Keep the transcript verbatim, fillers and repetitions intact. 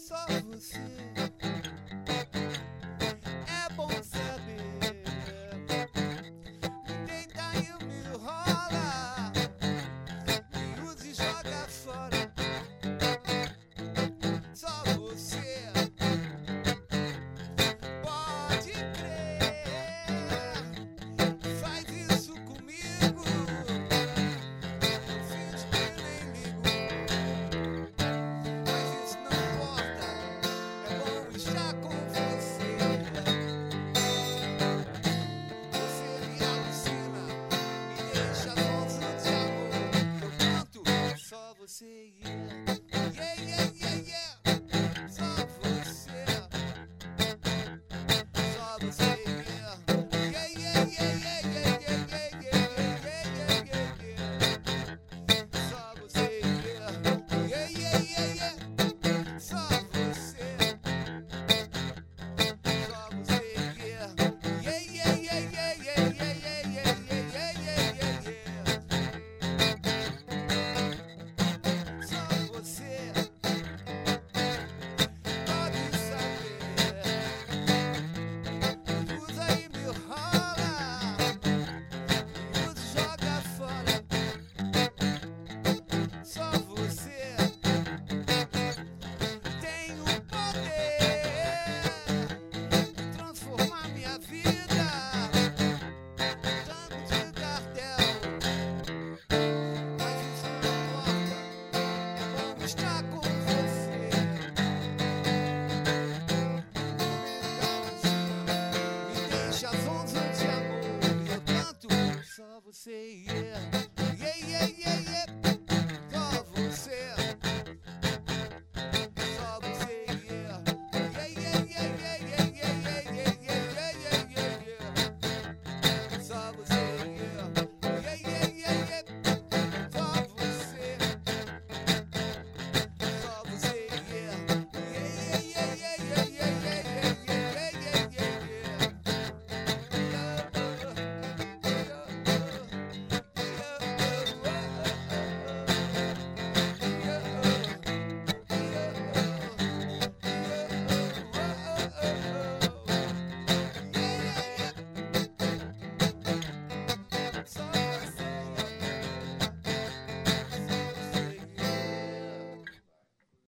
só você. É bom saber, ninguém daí me rola, me usa e joga fora. Só você pode crer, faz isso comigo, eu finge que nem ligo, mas isso não importa, é bom estar com você. Você me alucina, me deixa zonzo de amor, eu canto só você, yeah, yeah, yeah.